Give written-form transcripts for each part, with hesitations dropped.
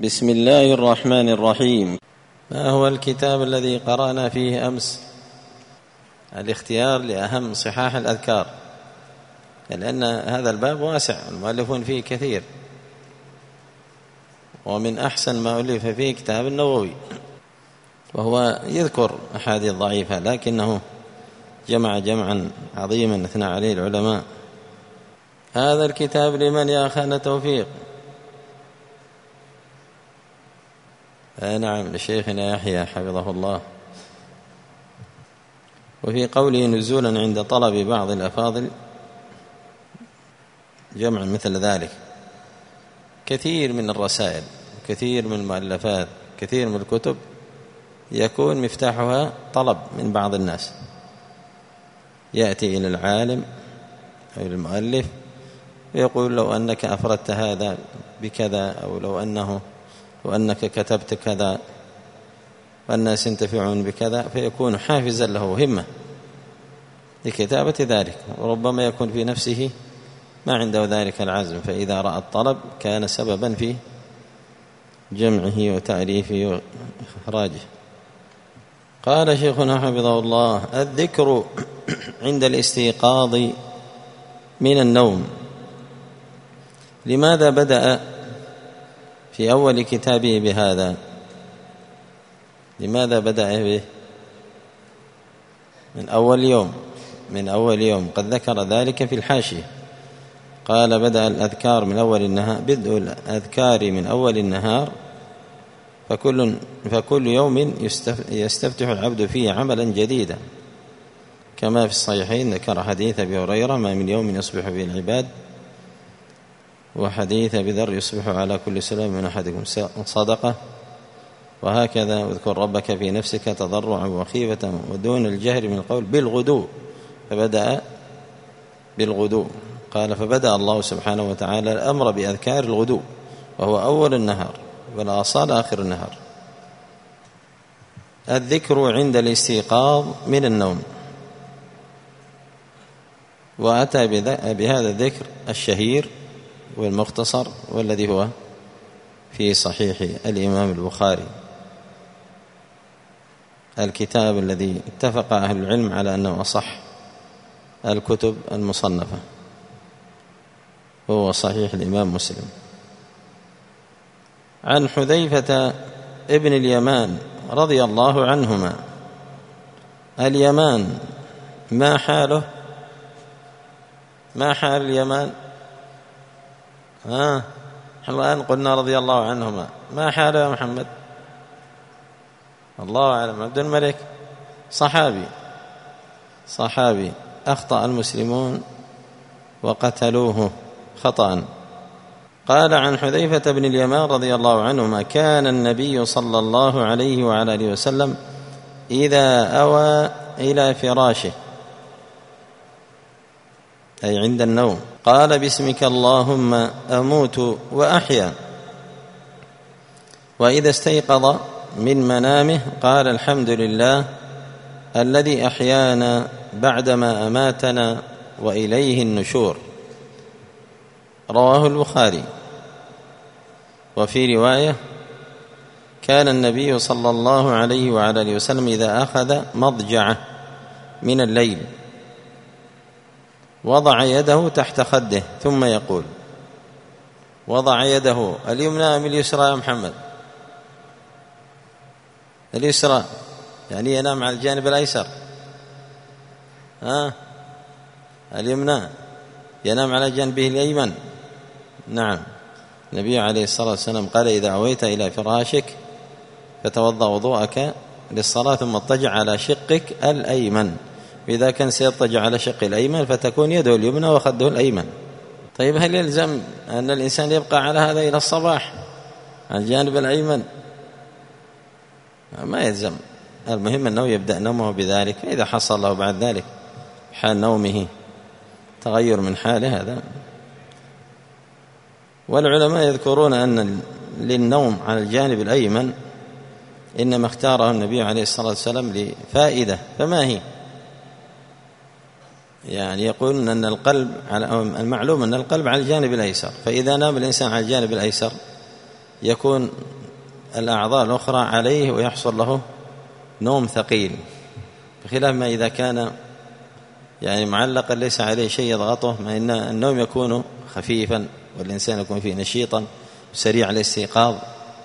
بسم الله الرحمن الرحيم. ما هو الكتاب الذي قرأنا فيه أمس؟ الاختيار لأهم صحاح الأذكار، لأن هذا الباب واسع، المؤلفون فيه كثير، ومن أحسن ما ألف فيه كتاب النووي، وهو يذكر أحاديث ضعيفة لكنه جمع جمعا عظيما أثنى عليه العلماء. هذا الكتاب لمن يا أخانا توفيق؟ نعم، لشيخنا يحيى حفظه الله. وفي قوله نزولا عند طلب بعض الأفاضل جمع مثل ذلك. كثير من الرسائل، كثير من المؤلفات، كثير من الكتب يكون مفتاحها طلب من بعض الناس، يأتي إلى العالم أو المؤلف ويقول لو أنك أفردت هذا بكذا، أو لو أنك كتبت كذا والناس ينتفعون بكذا، فيكون حافزا له همة لكتابة ذلك، وربما يكون في نفسه ما عنده ذلك العزم، فإذا رأى الطلب كان سببا في جمعه وتأليفه وإخراجه. قال شيخنا حفظه الله: الذكر عند الاستيقاظ من النوم. لماذا بدأ في أول كتابه بهذا؟ لماذا بدأ به من أول يوم؟ قد ذكر ذلك في الحاشية، قال: بدأ الأذكار من أول النهار، بدء الأذكار من أول النهار، فكل يوم يستفتح العبد فيه عملا جديدا، كما في الصحيحين ذكر حديث أبي هريرة: ما من يوم يصبح به العباد، وحديث أبي ذر: يصبح على كل سلام من أحدكم صدقة. وهكذا: اذكر ربك في نفسك تضرعا وخيفة ودون الجهر من القول بالغدو، فبدأ بالغدو. قال: فبدأ الله سبحانه وتعالى الأمر بأذكار الغدو، وهو أول النهار، والآصال آخر النهار. الذكر عند الاستيقاظ من النوم، وأتى بهذا الذكر الشهير والمختصر، والذي هو في صحيح الإمام البخاري، الكتاب الذي اتفق أهل العلم على أنه أصح الكتب المصنفة، وهو صحيح الإمام مسلم. عن حذيفة ابن اليمان رضي الله عنهما. اليمان ما حاله؟ ما حال اليمان؟ الآن قلنا رضي الله عنهما، ما حاله يا محمد؟ الله أعلم. عبد الملك صحابي أخطأ المسلمون وقتلوه خطأ. قال عن حذيفة بن اليمان رضي الله عنهما: كان النبي صلى الله عليه وعلى آله وسلم إذا أوى إلى فراشه، أي عند النوم، قال: باسمك اللهم أموت وأحيا. وإذا استيقظ من منامه قال: الحمد لله الذي أحيانا بعدما أماتنا وإليه النشور. رواه البخاري. وفي رواية: كان النبي صلى الله عليه وعلى آله وسلم إذا أخذ مضجعه من الليل وضع يده تحت خده ثم يقول، وضع يده اليمنى أم اليسرى يا محمد؟ اليسرى، يعني ينام على الجانب الأيسر. اليمنى ينام على جانبه الأيمن. نعم، النبي عليه الصلاة والسلام قال: إذا أويت إلى فراشك فتوضأ وضوءك للصلاة ثم اضطجع على شقك الأيمن. وإذا كان سيضطجع على شق الأيمن فتكون يده اليمنى وخده الأيمن. طيب، هل يلزم أن الإنسان يبقى على هذا إلى الصباح على الجانب الأيمن؟ ما يلزم، المهم أنه يبدأ نومه بذلك، فإذا حصل له بعد ذلك حال نومه تغير من حاله هذا. والعلماء يذكرون أن للنوم على الجانب الأيمن إنما اختاره النبي عليه الصلاة والسلام لفائدة، فما هي؟ يعني يقولون أن القلب المعلوم أن القلب على الجانب الأيسر، فإذا نام الإنسان على الجانب الأيسر يكون الأعضاء الأخرى عليه ويحصل له نوم ثقيل، بخلاف ما إذا كان يعني معلقا ليس عليه شيء يضغطه، مع أن النوم يكون خفيفا والإنسان يكون فيه نشيطا سريع الاستيقاظ.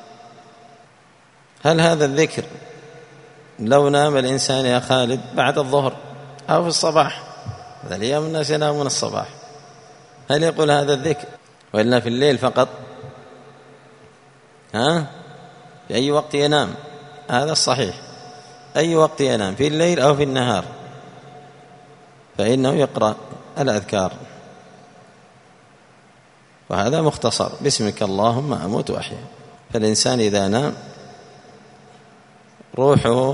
هل هذا الذكر لو نام الإنسان يا خالد بعد الظهر أو في الصباح، هذا اليوم الناس ينامون الصباح، هل يقول هذا الذكر؟ وإلا في الليل فقط؟ في أي وقت ينام؟ هذا الصحيح، أي وقت ينام في الليل أو في النهار فإنه يقرأ الأذكار، وهذا مختصر: باسمك اللهم أموت وأحيا. فالإنسان إذا نام روحه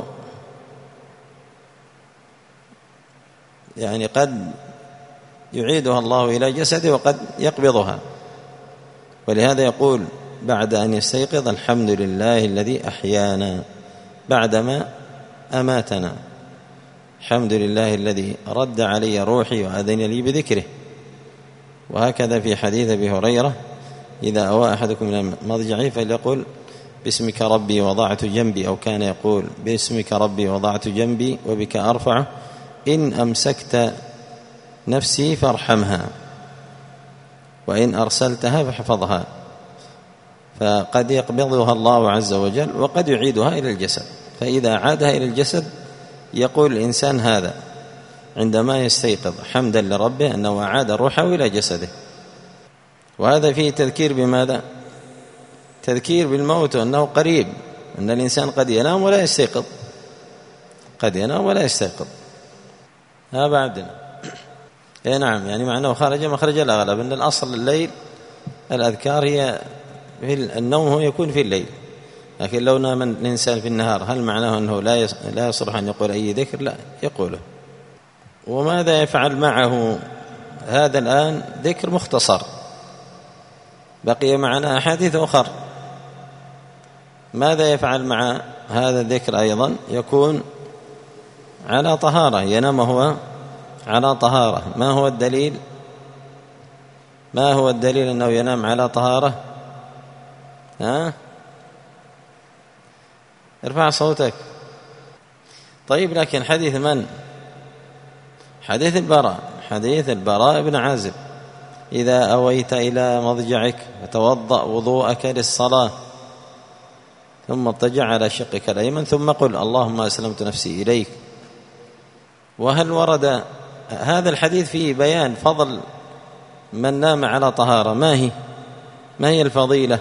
يعني قد يعيدها الله إلى جسده وقد يقبضها، ولهذا يقول بعد أن يستيقظ: الحمد لله الذي أحيانا بعدما أماتنا، الحمد لله الذي رد علي روحي وأذن لي بذكره. وهكذا في حديث أبي هريرة: إذا أوى أحدكم من مضجعه فليقل باسمك ربي وضعت جنبي، أو كان يقول باسمك ربي وضعت جنبي وبك أرفعه، إن أمسكت نفسي فارحمها وإن أرسلتها فاحفظها. فقد يقبضها الله عز وجل وقد يعيدها إلى الجسد، فإذا عادها إلى الجسد يقول الإنسان هذا عندما يستيقظ حمدا لربه أنه أعاد روحه إلى جسده. وهذا فيه تذكير بماذا؟ تذكير بالموت، أنه قريب، أن الإنسان قد ينام ولا يستيقظ، قد ينام ولا يستيقظ. هذا عبدنا نعم، يعني معناه خرج مخرج الأغلب، أن الأصل الليل الأذكار هي في النوم، هو يكون في الليل، لكن لو نام الإنسان في النهار هل معناه أنه لا يصلح أن يقول أي ذكر؟ لا، يقوله. وماذا يفعل معه؟ هذا الآن ذكر مختصر، بقي معنا أحاديث أخر. ماذا يفعل مع هذا الذكر؟ أيضا يكون على طهارة، ينام هو على طهارة. ما هو الدليل؟ ما هو الدليل أنه ينام على طهارة؟ ارفع صوتك. طيب، لكن حديث من؟ حديث البراء، حديث البراء بن عازب: إذا أويت إلى مضجعك فتوضأ وضوءك للصلاة ثم اضطجع على شقك الأيمن ثم قل اللهم أسلمت نفسي إليك. وهل ورد هذا الحديث فيه بيان فضل من نام على طهارة؟ ما هي الفضيلة؟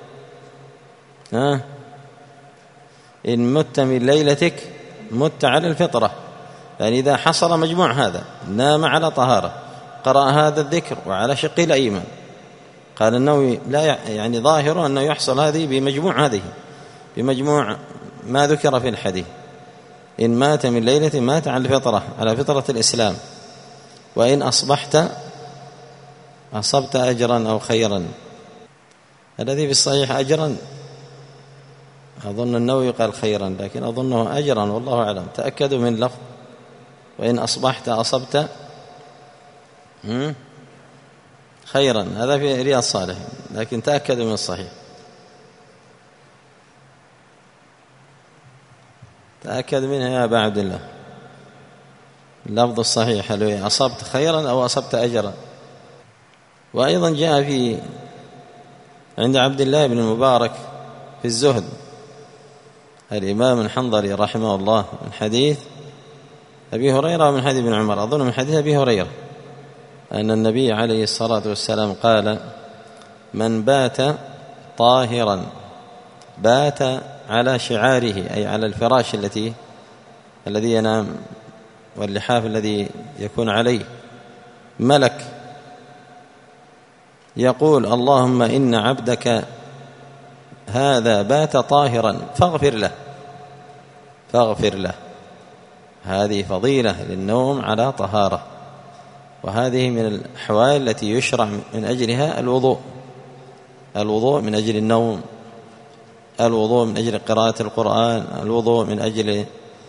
إن مت من ليلتك مت على الفطرة، يعني إذا حصل مجموع هذا، نام على طهارة، قرأ هذا الذكر وعلى شقه الأيمن، قال النووي لا يعني ظاهره أنه يحصل هذه بمجموع ما ذكر في الحديث: إن مات من ليلة مات على الفطرة، على فطرة الإسلام، وإن أصبحت أصبت أجرا أو خيرا. الذي في الصحيح أجرا، أظن النووي قال خيرا، لكن أظنه أجرا، والله أعلم. تأكدوا من لفظ وإن أصبحت أصبت خيرا، هذا في رياض الصالحين، لكن تأكدوا من الصحيح، تأكد منها يا أبا عبد الله. اللفظ الصحيح هل أصبت خيرا أو أصبت أجرا. وأيضا جاء عند عبد الله بن المبارك في الزهد الإمام الحنظلي رحمه الله من حديث أبي هريرة ومن حديث ابن عمر، أظن من حديث أبي هريرة، أن النبي عليه الصلاة والسلام قال: من بات طاهرا بات على شعاره، أي على الفراش الذي ينام واللحاف الذي يكون عليه، ملك يقول: اللهم إن عبدك هذا بات طاهرا فاغفر له. هذه فضيلة للنوم على طهارة، وهذه من الأحوال التي يشرع من أجلها الوضوء من أجل النوم، الوضوء من أجل قراءة القرآن، الوضوء من أجل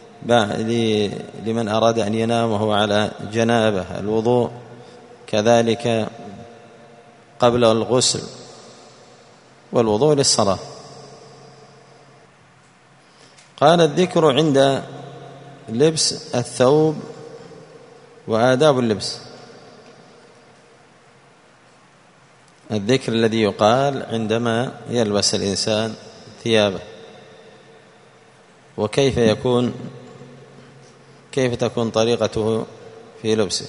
لمن أراد أن ينام وهو على جنابه، الوضوء كذلك قبل الغسل، والوضوء للصلاة. قال: الذكر عند لبس الثوب وآداب اللبس. الذكر الذي يقال عندما يلبس الإنسان ثيابه، وكيف تكون طريقته في لبسه.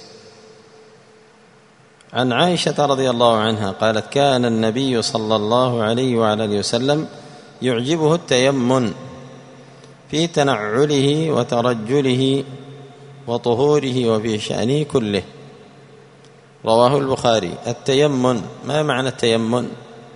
عن عائشة رضي الله عنها قالت: كان النبي صلى الله عليه وعلى آله وسلم يعجبه التيمن في تنعله وترجله وطهوره وفي شأنه كله. رواه البخاري. التيمن، ما معنى التيمن؟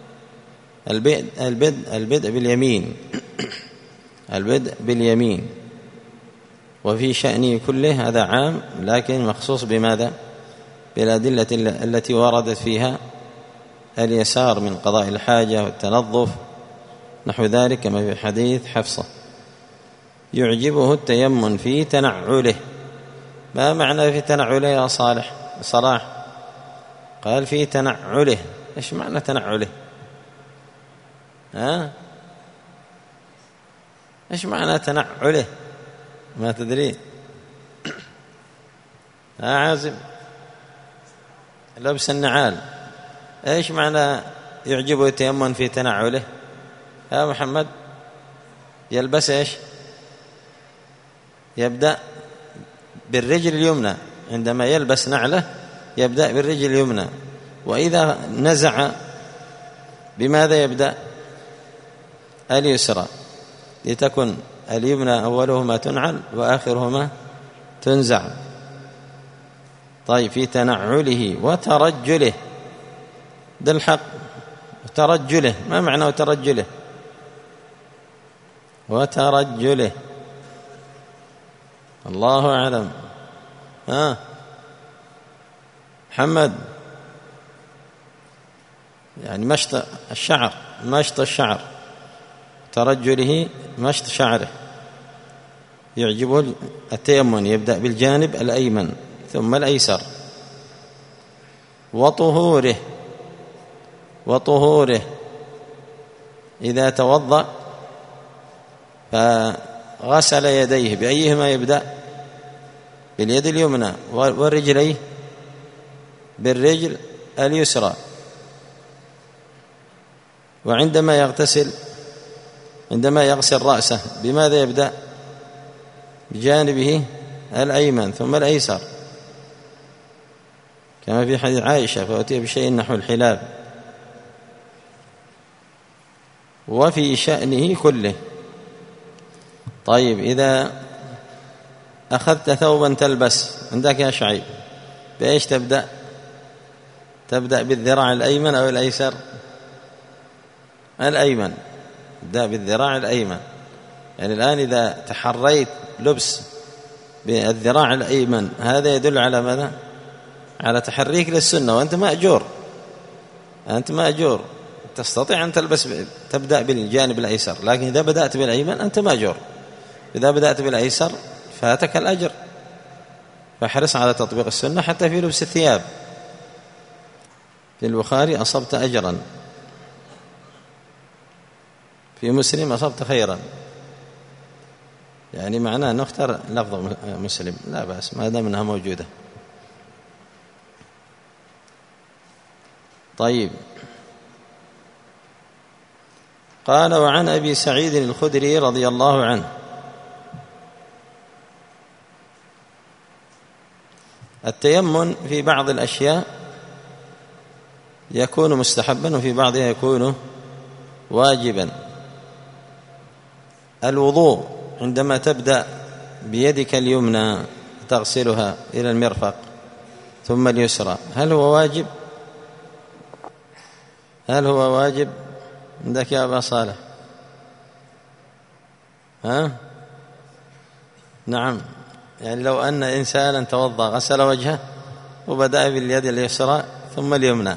البدء باليمين البدء باليمين. وفي شأنه كله هذا عام، لكن مخصوص بماذا؟ بالأدلة التي وردت فيها اليسار من قضاء الحاجة والتنظف نحو ذلك، كما في حديث حفصة. يعجبه التيمن في تنعله. ما معنى في تنعله يا صلاح؟ قال: في تنعله. إيش معنى تنعله؟ إيش معنى تنعله؟ ما تدري؟ عازم، لبس النعال. إيش معنى يعجبه التيمن في تنعله؟ يا محمد، يلبس إيش؟ يبدأ بالرجل اليمنى. عندما يلبس نعله يبدأ بالرجل اليمنى، وإذا نزع بماذا يبدأ؟ اليسرى، لتكن اليمنى أولهما تنعل وآخرهما تنزع. طيب، في تنعله وترجله، ده الحق. ترجله، ما معنى ترجله؟ وترجله الله أعلم. محمد، يعني مشط الشعر، ترجله مشط شعره. يعجبه التيمن، يبدأ بالجانب الأيمن ثم الأيسر. وطهوره، إذا توضأ فغسل يديه، بأيهما يبدأ؟ باليد اليمنى، والرجليه بالرجل اليسرى. وعندما يغسل رأسه بماذا يبدأ؟ بجانبه الأيمن ثم الأيسر، كما في حديث عائشة: فأتي بشيء نحو الحلاب. وفي شأنه كله. طيب، إذا أخذت ثوبا تلبس عندك يا شعيب، بإيش تبدأ؟ تبدأ بالذراع الأيمن أو الأيسر؟ الأيمن. تبدأ بالذراع الأيمن. يعني الآن إذا تحريت لبس بالذراع الأيمن، هذا يدل على ماذا؟ على تحريك للسنة، وأنت مأجور. تستطيع أن تبدأ بالجانب الأيسر، لكن إذا بدأت بالأيمن أنت مأجور. إذا بدأت بالأيسر فاتك الأجر. فاحرص على تطبيق السنة حتى في لبس الثياب. في البخاري: أصبت أجرا. في مسلم: أصبت خيرا. يعني معناه نختار لفظ مسلم، لا بأس ما دام أنها موجودة. طيب، قال: وعن أبي سعيد الخدري رضي الله عنه: التيمن في بعض الأشياء يكون مستحبا وفي بعضها يكون واجبا. الوضوء عندما تبدأ بيدك اليمنى تغسلها إلى المرفق ثم اليسرى، هل هو واجب عندك يا أبا صالح؟ نعم. يعني لو أن إنسانا توضأ غسل وجهه وبدأ باليد اليسرى ثم اليمنى،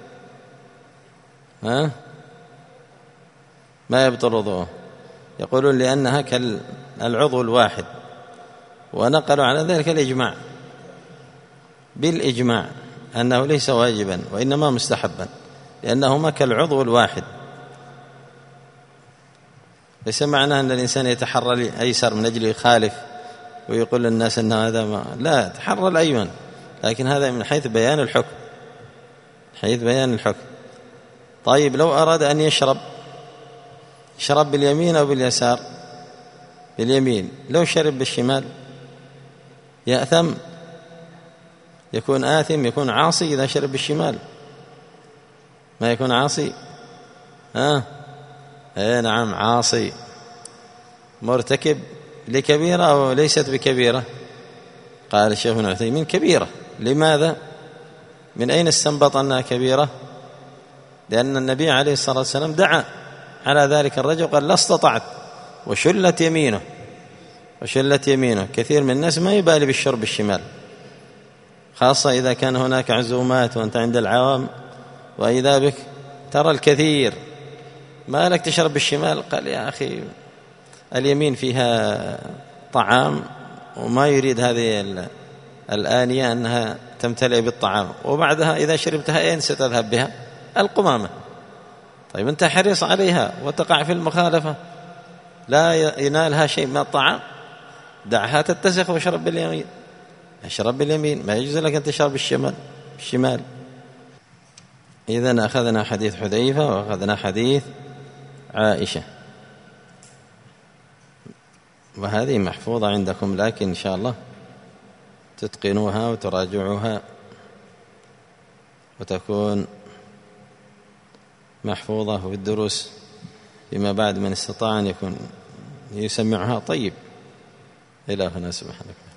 ما يبطل وضوءه. يقولون لأنها كالعضو الواحد، ونقلوا على ذلك بالإجماع أنه ليس واجبا وإنما مستحبا، لأنهما كالعضو الواحد. ليس معناه أن الإنسان يتحرى الأيسر من أجل يخالف ويقول للناس أن هذا ما، لا، تحرى الأيمن، لكن هذا من حيث بيان الحكم، حيث بيان الحكم. طيب لو أراد أن يشرب باليمين أو باليسار؟ باليمين. لو شرب بالشمال يأثم، يكون آثم، يكون عاصي. إذا شرب بالشمال ما يكون عاصي؟ إيه نعم، عاصي، مرتكب لكبيرة أو ليست بكبيرة؟ قال الشيخ ابن عثيمين كبيرة. لماذا؟ من أين استنبط أنها كبيرة؟ لأن النبي عليه الصلاة والسلام دعا على ذلك الرجل، قال لا استطعت، وشلت يمينه، وشلت يمينه. كثير من الناس ما يبالي بالشرب بالشمال، خاصة إذا كان هناك عزومات وأنت عند العوام، وإذا بك ترى الكثير ما لك تشرب بالشمال. قال يا أخي اليمين فيها طعام، وما يريد هذه الآنية أنها تمتلئ بالطعام، وبعدها إذا شربتها أين ستذهب بها؟ القمامة. طيب أنت حريص عليها وتقع في المخالفة، لا ينالها شيء من الطعام، دعها تتسخ واشرب باليمين. اشرب باليمين، ما يجوز لك أن تشرب بالشمال. إذن أخذنا حديث حذيفة وأخذنا حديث عائشة، وهذه محفوظة عندكم، لكن إن شاء الله تتقنوها وتراجعوها وتكون محفوظة في الدروس فيما بعد. من استطاع أن يكون يسمعها طيب. إلهنا سبحانه.